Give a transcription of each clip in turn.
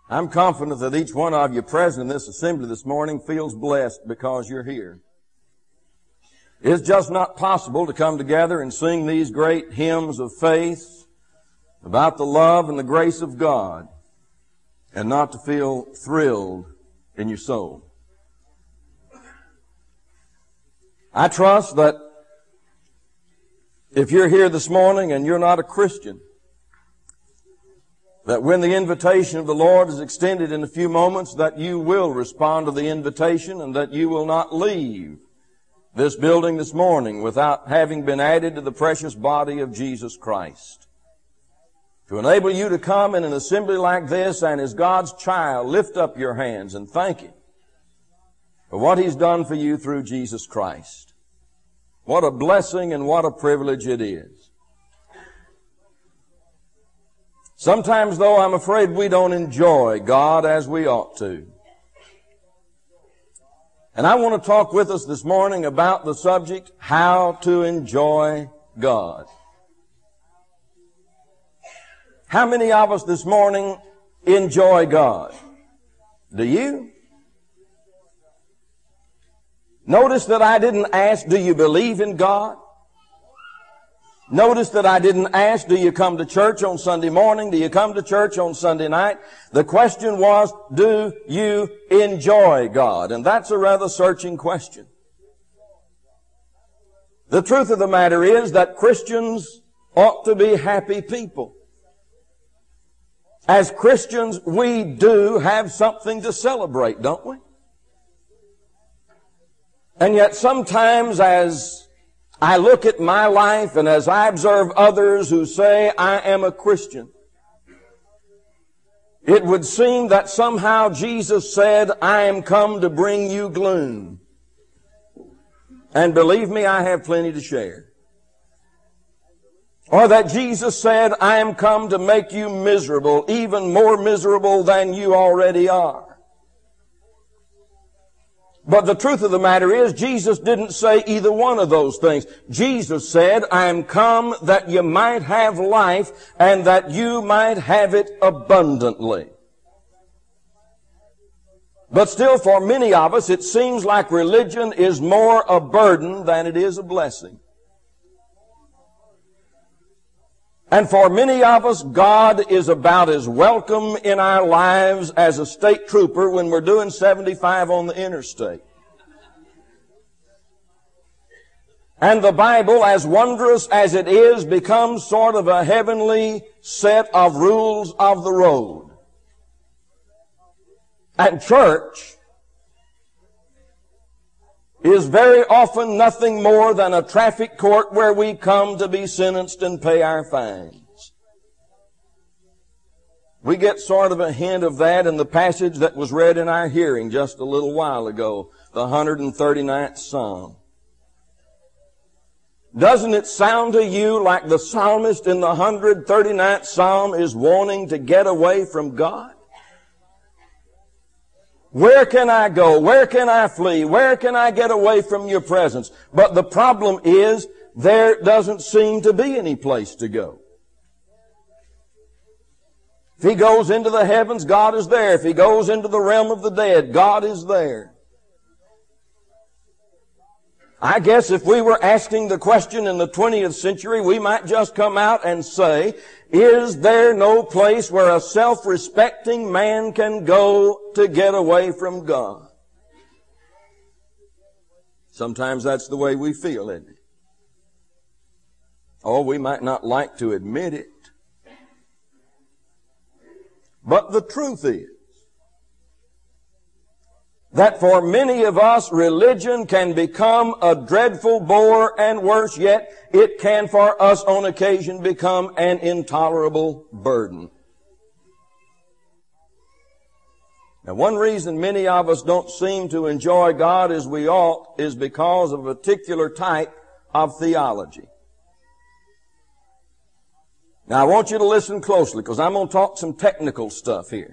I'm confident that each one of you present in this assembly this morning feels blessed because you're here. It's just not possible to come together and sing these great hymns of faith about the love and the grace of God and not to feel thrilled in your soul. I trust that if you're here this morning and you're not a Christian, that when the invitation of the Lord is extended in a few moments, that you will respond to the invitation and that you will not leave this building this morning without having been added to the precious body of Jesus Christ. To enable you to come in an assembly like this and as God's child, lift up your hands and thank Him for what He's done for you through Jesus Christ. What a blessing and what a privilege it is. Sometimes, though, I'm afraid we don't enjoy God as we ought to. And I want to talk with us this morning about the subject, how to enjoy God. How many of us this morning enjoy God? Do you? Notice that I didn't ask, do you believe in God? Notice that I didn't ask, do you come to church on Sunday morning? Do you come to church on Sunday night? The question was, do you enjoy God? And that's a rather searching question. The truth of the matter is that Christians ought to be happy people. As Christians, we do have something to celebrate, don't we? And yet sometimes as I look at my life and as I observe others who say, I am a Christian, it would seem that somehow Jesus said, I am come to bring you gloom. And believe me, I have plenty to share. Or that Jesus said, I am come to make you miserable, even more miserable than you already are. But the truth of the matter is, Jesus didn't say either one of those things. Jesus said, I am come that you might have life and that you might have it abundantly. But still, for many of us, it seems like religion is more a burden than it is a blessing. And for many of us, God is about as welcome in our lives as a state trooper when we're doing 75 on the interstate. And the Bible, as wondrous as it is, becomes sort of a heavenly set of rules of the road. And church is very often nothing more than a traffic court where we come to be sentenced and pay our fines. We get sort of a hint of that in the passage that was read in our hearing just a little while ago, the 139th Psalm. Doesn't it sound to you like the psalmist in the 139th Psalm is wanting to get away from God? Where can I go? Where can I flee? Where can I get away from your presence? But the problem is, there doesn't seem to be any place to go. If he goes into the heavens, God is there. If he goes into the realm of the dead, God is there. I guess if we were asking the question in the 20th century, we might just come out and say, is there no place where a self-respecting man can go to get away from God? Sometimes that's the way we feel, isn't it? Oh, we might not like to admit it. But the truth is that for many of us, religion can become a dreadful bore, and worse yet, it can for us on occasion become an intolerable burden. Now, one reason many of us don't seem to enjoy God as we ought is because of a particular type of theology. Now, I want you to listen closely because I'm going to talk some technical stuff here.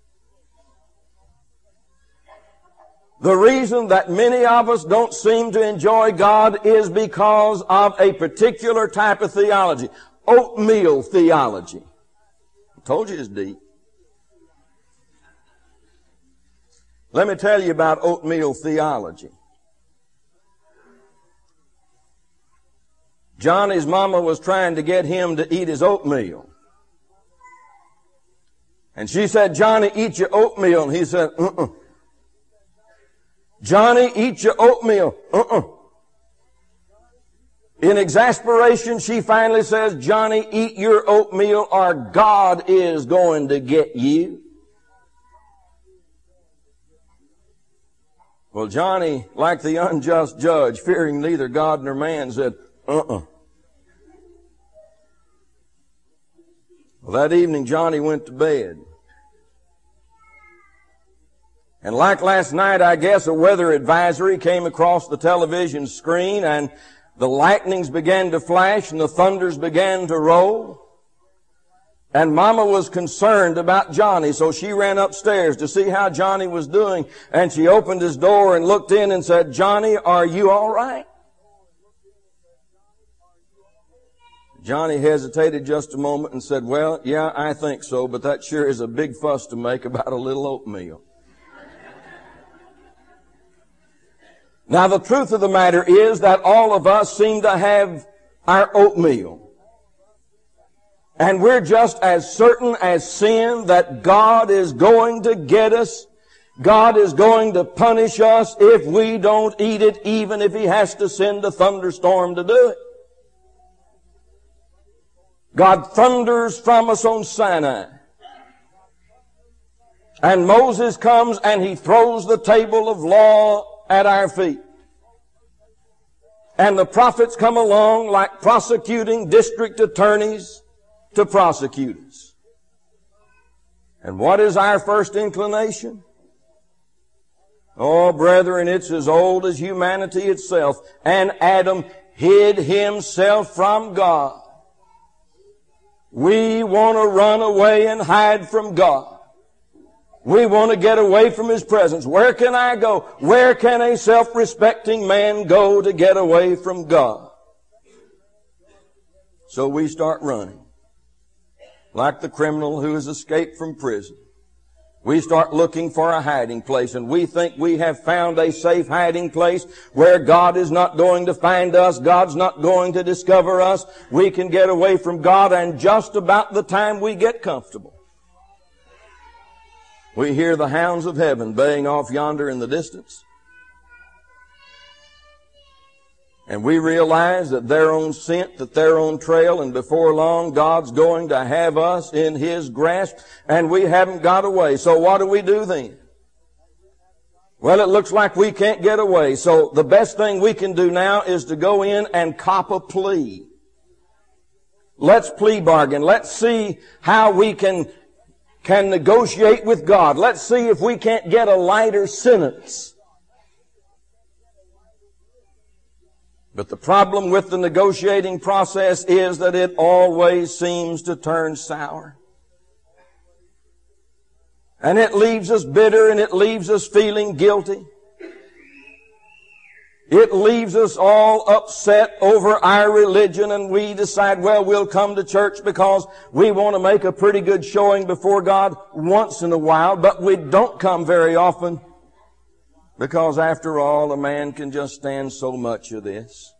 The reason that many of us don't seem to enjoy God is because of a particular type of theology. Oatmeal theology. I told you it's deep. Let me tell you about oatmeal theology. Johnny's mama was trying to get him to eat his oatmeal. And she said, Johnny, eat your oatmeal. And he said, Johnny, eat your oatmeal. In exasperation, she finally says, Johnny, eat your oatmeal or God is going to get you. Well, Johnny, like the unjust judge, fearing neither God nor man, said, Well, that evening, Johnny went to bed. And like last night, I guess a weather advisory came across the television screen, and the lightnings began to flash and the thunders began to roll. And Mama was concerned about Johnny, so she ran upstairs to see how Johnny was doing. And she opened his door and looked in and said, Johnny, are you all right? Johnny hesitated just a moment and said, well, yeah, I think so, but that sure is a big fuss to make about a little oatmeal. Now, the truth of the matter is that all of us seem to have our oatmeal. And we're just as certain as sin that God is going to get us. God is going to punish us if we don't eat it, even if He has to send a thunderstorm to do it. God thunders from us on Sinai. And Moses comes and he throws the table of law at our feet. And the prophets come along like prosecuting district attorneys to prosecute us. And what is our first inclination? Oh, brethren, it's as old as humanity itself. And Adam hid himself from God. We want to run away and hide from God. We want to get away from His presence. Where can I go? Where can a self-respecting man go to get away from God? So we start running. Like the criminal who has escaped from prison. We start looking for a hiding place, and we think we have found a safe hiding place where God is not going to find us, God's not going to discover us. We can get away from God, and just about the time we get comfortable, we hear the hounds of heaven baying off yonder in the distance. And we realize that they're on scent, that they're on trail, and before long God's going to have us in His grasp, and we haven't got away. So what do we do then? Well, it looks like we can't get away. So the best thing we can do now is to go in and cop a plea. Let's plea bargain. Let's see how we can negotiate with God. Let's see if we can't get a lighter sentence. But the problem with the negotiating process is that it always seems to turn sour. And it leaves us bitter, and it leaves us feeling guilty. It leaves us all upset over our religion, and we decide, well, we'll come to church because we want to make a pretty good showing before God once in a while, but we don't come very often because, after all, a man can just stand so much of this.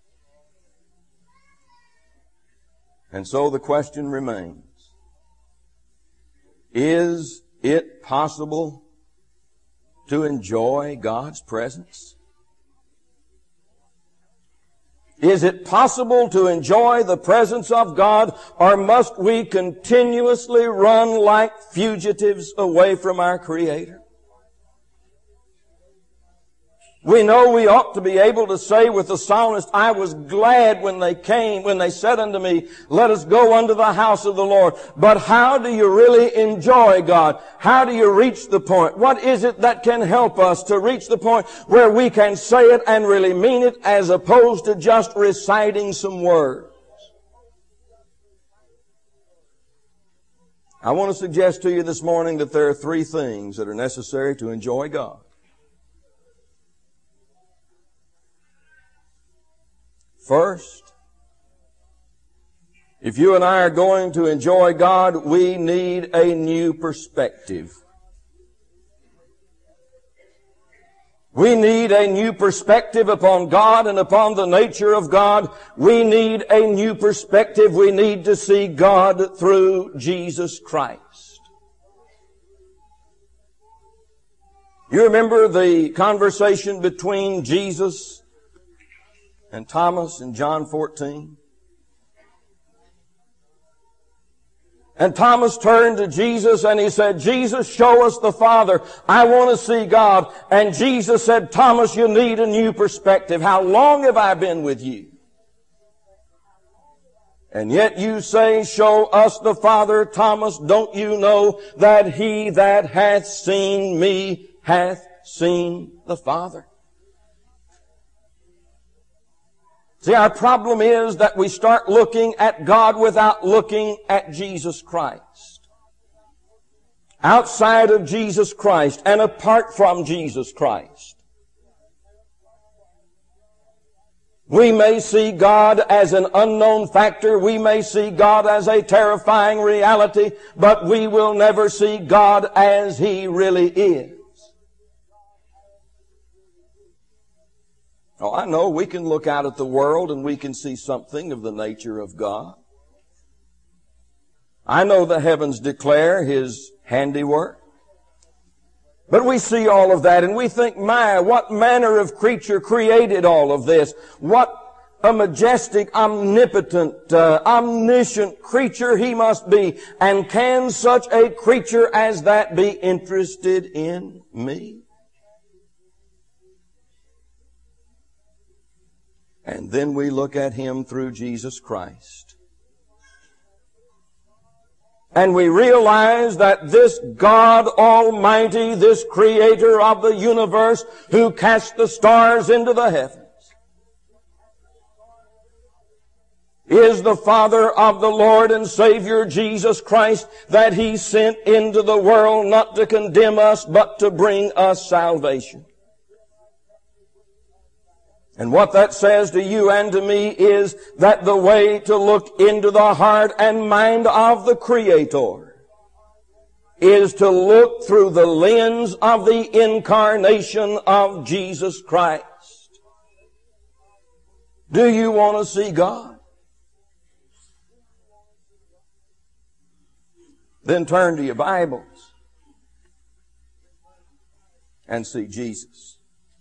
And so the question remains, is it possible to enjoy God's presence? Is it possible to enjoy the presence of God, or must we continuously run like fugitives away from our Creator? We know we ought to be able to say with the psalmist, I was glad when they came, when they said unto me, let us go unto the house of the Lord. But how do you really enjoy God? How do you reach the point? What is it that can help us to reach the point where we can say it and really mean it, as opposed to just reciting some words? I want to suggest to you this morning that there are three things that are necessary to enjoy God. First, if you and I are going to enjoy God, we need a new perspective. We need a new perspective upon God and upon the nature of God. We need a new perspective. We need to see God through Jesus Christ. You remember the conversation between Jesus and Thomas in John 14? And Thomas turned to Jesus and he said, Jesus, show us the Father. I want to see God. And Jesus said, Thomas, you need a new perspective. How long have I been with you? And yet you say, show us the Father. Thomas, don't you know that he that hath seen me hath seen the Father? See, our problem is that we start looking at God without looking at Jesus Christ. Outside of Jesus Christ and apart from Jesus Christ. We may see God as an unknown factor. We may see God as a terrifying reality, but we will never see God as He really is. Oh, I know we can look out at the world and we can see something of the nature of God. I know the heavens declare His handiwork. But we see all of that and we think, my, what manner of creature created all of this? What a majestic, omnipotent, omniscient creature He must be. And can such a creature as that be interested in me? And then we look at Him through Jesus Christ. And we realize that this God Almighty, this Creator of the universe, who cast the stars into the heavens, is the Father of the Lord and Savior Jesus Christ, that He sent into the world not to condemn us, but to bring us salvation. And what that says to you and to me is that the way to look into the heart and mind of the Creator is to look through the lens of the incarnation of Jesus Christ. Do you want to see God? Then turn to your Bibles and see Jesus.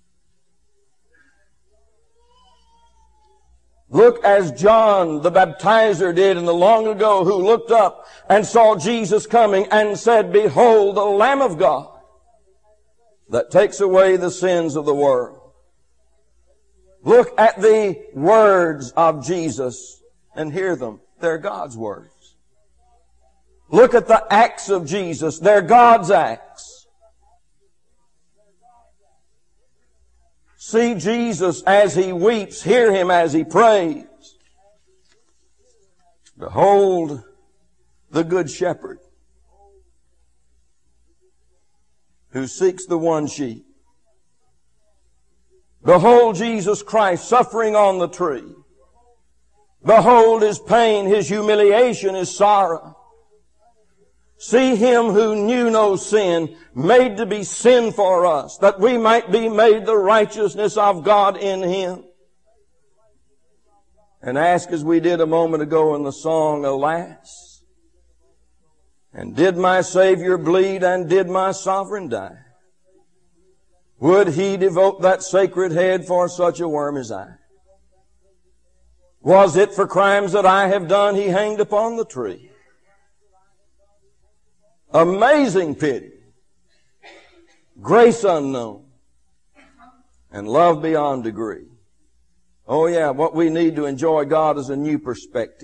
Look as John the baptizer did in the long ago, who looked up and saw Jesus coming and said, behold, the Lamb of God that takes away the sins of the world. Look at the words of Jesus and hear them. They're God's words. Look at the acts of Jesus. They're God's acts. See Jesus as He weeps. Hear Him as He prays. Behold the Good Shepherd who seeks the one sheep. Behold Jesus Christ suffering on the tree. Behold His pain, His humiliation, His sorrow. See Him who knew no sin, made to be sin for us, that we might be made the righteousness of God in Him. And ask, as we did a moment ago in the song, alas, and did my Savior bleed, and did my Sovereign die? Would He devote that sacred head for such a worm as I? Was it for crimes that I have done He hanged upon the tree? Amazing pity, grace unknown, and love beyond degree. Oh yeah, what we need to enjoy God is a new perspective.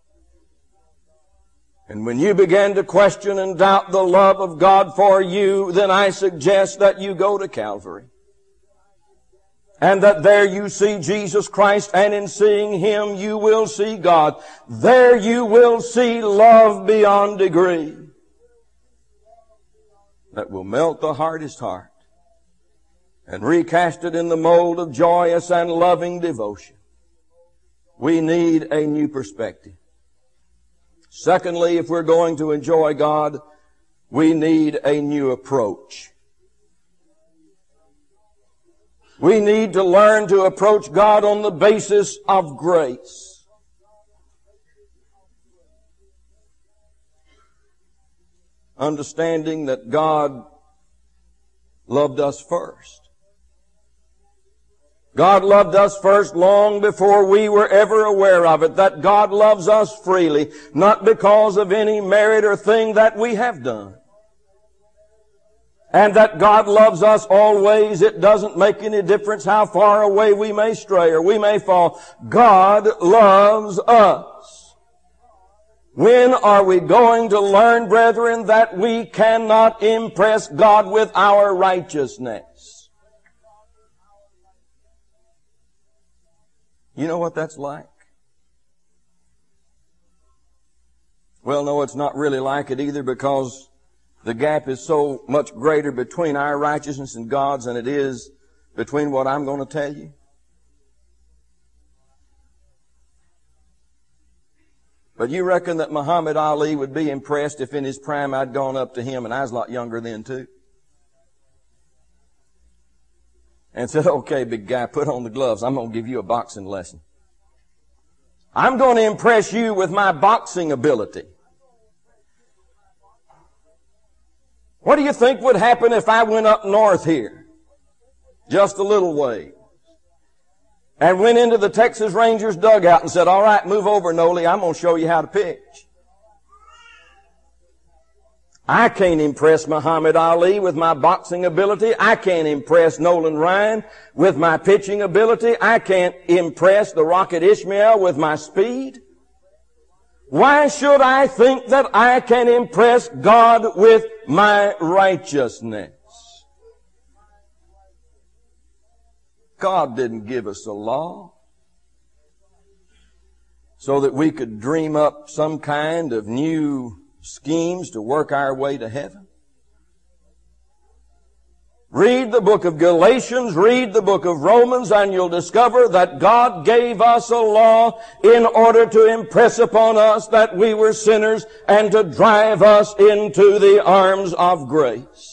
And when you begin to question and doubt the love of God for you, then I suggest that you go to Calvary. And that there you see Jesus Christ, and in seeing Him you will see God. There you will see love beyond degree that will melt the hardest heart and recast it in the mold of joyous and loving devotion. We need a new perspective. Secondly, if we're going to enjoy God, we need a new approach. We need to learn to approach God on the basis of grace. Understanding that God loved us first. God loved us first long before we were ever aware of it. That God loves us freely, not because of any merit or thing that we have done. And that God loves us always. It doesn't make any difference how far away we may stray or we may fall. God loves us. When are we going to learn, brethren, that we cannot impress God with our righteousness? You know what that's like? Well, no, it's not really like it either, because the gap is so much greater between our righteousness and God's than it is between what I'm going to tell you. But you reckon that Muhammad Ali would be impressed if in his prime I'd gone up to him, and I was a lot younger then too, and said, okay, big guy, put on the gloves. I'm going to give you a boxing lesson. I'm going to impress you with my boxing ability. What do you think would happen if I went up north here, just a little way, and went into the Texas Rangers dugout and said, all right, move over, Noli, I'm going to show you how to pitch? I can't impress Muhammad Ali with my boxing ability. I can't impress Nolan Ryan with my pitching ability. I can't impress the Rocket Ishmael with my speed. Why should I think that I can impress God with my righteousness? God didn't give us a law so that we could dream up some kind of new schemes to work our way to heaven. Read the book of Galatians, read the book of Romans, and you'll discover that God gave us a law in order to impress upon us that we were sinners and to drive us into the arms of grace.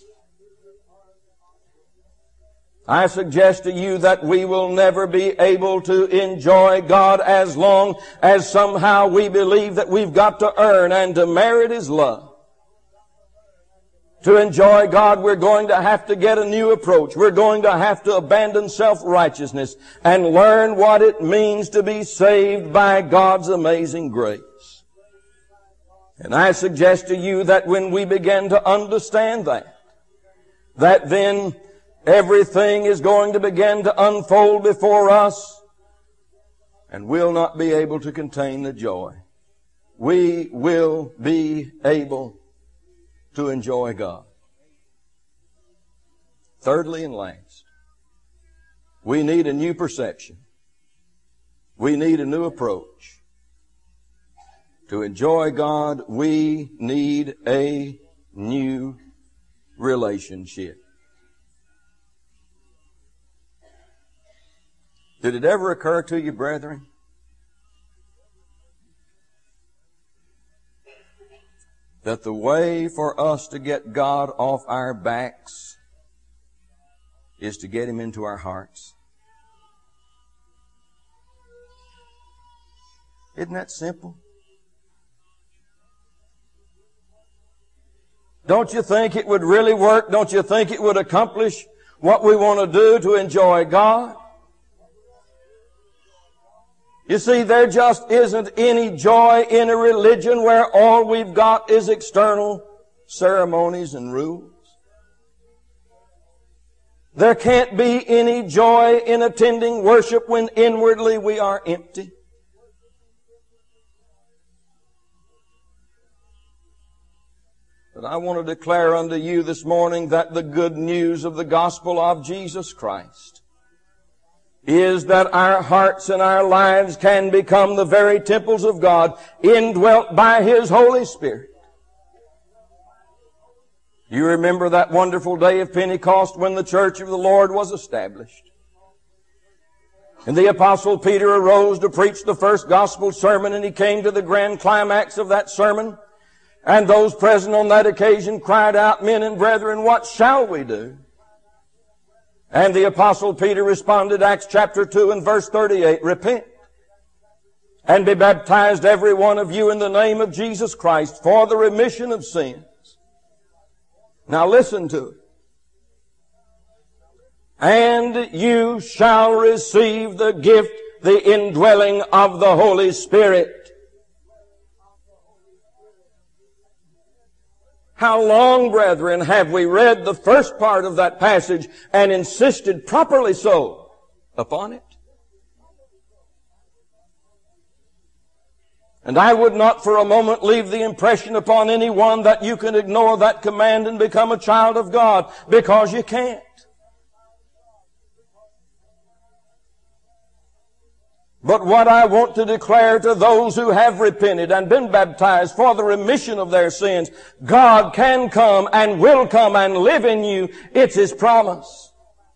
I suggest to you that we will never be able to enjoy God as long as somehow we believe that we've got to earn and to merit His love. To enjoy God, we're going to have to get a new approach. We're going to have to abandon self-righteousness and learn what it means to be saved by God's amazing grace. And I suggest to you that when we begin to understand that then everything is going to begin to unfold before us, and we'll not be able to contain the joy. We will be able to enjoy God. Thirdly and last, we need a new perception. We need a new approach. To enjoy God, we need a new relationship. Did it ever occur to you, brethren, that the way for us to get God off our backs is to get Him into our hearts? Isn't that simple? Don't you think it would really work? Don't you think it would accomplish what we want to do to enjoy God? You see, there just isn't any joy in a religion where all we've got is external ceremonies and rules. There can't be any joy in attending worship when inwardly we are empty. But I want to declare unto you this morning that the good news of the gospel of Jesus Christ is that our hearts and our lives can become the very temples of God, indwelt by His Holy Spirit. You remember that wonderful day of Pentecost when the church of the Lord was established. And the Apostle Peter arose to preach the first gospel sermon, and he came to the grand climax of that sermon. And those present on that occasion cried out, "Men and brethren, what shall we do?" And the Apostle Peter responded, Acts chapter 2 and verse 38, repent and be baptized every one of you in the name of Jesus Christ for the remission of sins. Now listen to it. And you shall receive the gift, the indwelling of the Holy Spirit. How long, brethren, have we read the first part of that passage and insisted properly so upon it? And I would not for a moment leave the impression upon anyone that you can ignore that command and become a child of God, because you can't. But what I want to declare to those who have repented and been baptized for the remission of their sins, God can come and will come and live in you. It's His promise.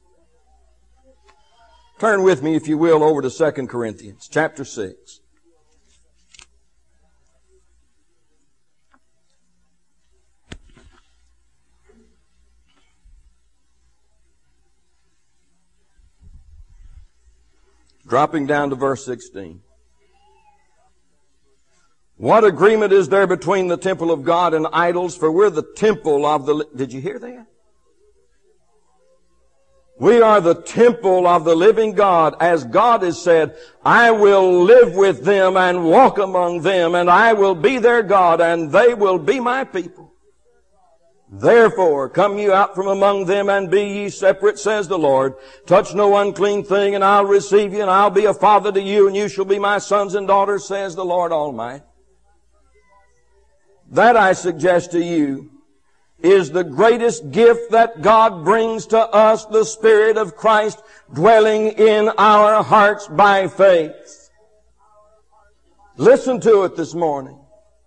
Turn with me, if you will, over to 2 Corinthians chapter 6. Dropping down to verse 16. What agreement is there between the temple of God and idols? For we're the temple of the... Did you hear that? We are the temple of the living God. As God has said, I will live with them and walk among them, and I will be their God, and they will be my people. Therefore, come you out from among them and be ye separate, says the Lord. Touch no unclean thing, and I'll receive you, and I'll be a father to you, and you shall be my sons and daughters, says the Lord Almighty. That, I suggest to you, is the greatest gift that God brings to us, the Spirit of Christ dwelling in our hearts by faith. Listen to it this morning.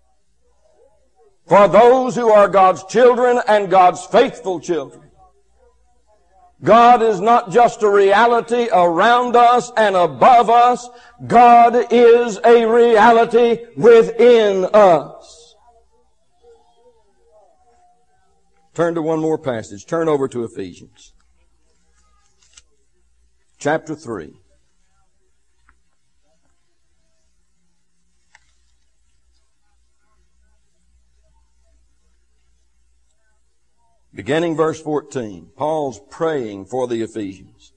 For those who are God's children and God's faithful children, God is not just a reality around us and above us. God is a reality within us. Turn to one more passage. Turn over to Ephesians. Chapter 3. Beginning verse 14, Paul's praying for the Ephesians.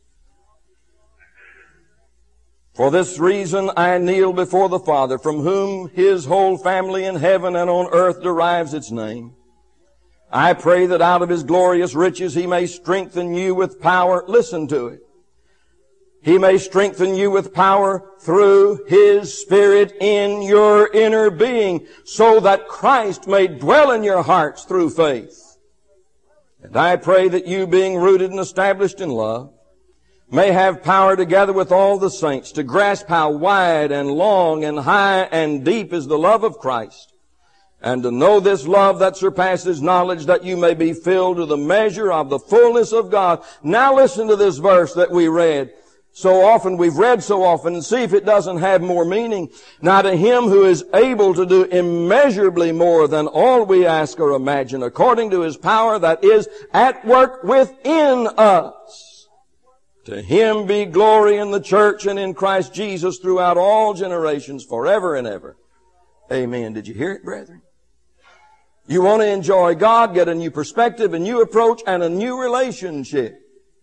For this reason I kneel before the Father, from whom His whole family in heaven and on earth derives its name. I pray that out of His glorious riches He may strengthen you with power. Listen to it. He may strengthen you with power through His Spirit in your inner being, so that Christ may dwell in your hearts through faith. And I pray that you, being rooted and established in love, may have power together with all the saints to grasp how wide and long and high and deep is the love of Christ, and to know this love that surpasses knowledge, that you may be filled to the measure of the fullness of God. Now listen to this verse that we read so often, we've read so often, and see if it doesn't have more meaning. Now to Him who is able to do immeasurably more than all we ask or imagine, according to His power that is at work within us. To Him be glory in the church and in Christ Jesus throughout all generations, forever and ever. Amen. Did you hear it, brethren? You want to enjoy God, get a new perspective, a new approach, and a new relationship.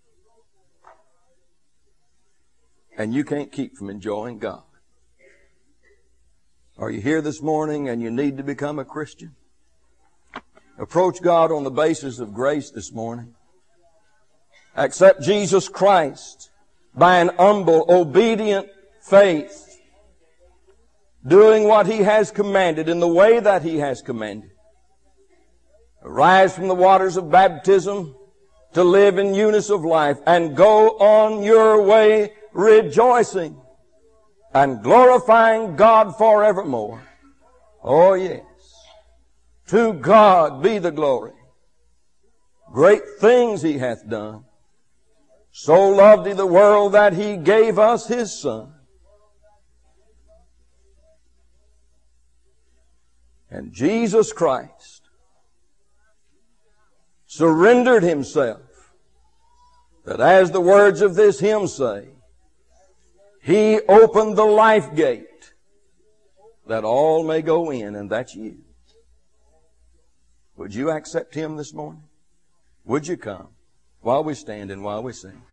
And you can't keep from enjoying God. Are you here this morning and you need to become a Christian? Approach God on the basis of grace this morning. Accept Jesus Christ by an humble, obedient faith, doing what He has commanded in the way that He has commanded. Arise from the waters of baptism to live in newness of life and go on your way rejoicing and glorifying God forevermore. Oh yes. To God be the glory. Great things He hath done. So loved He the world that He gave us His Son. And Jesus Christ surrendered Himself that as the words of this hymn say, He opened the life gate that all may go in, and that's you. Would you accept Him this morning? Would you come while we stand and while we sing?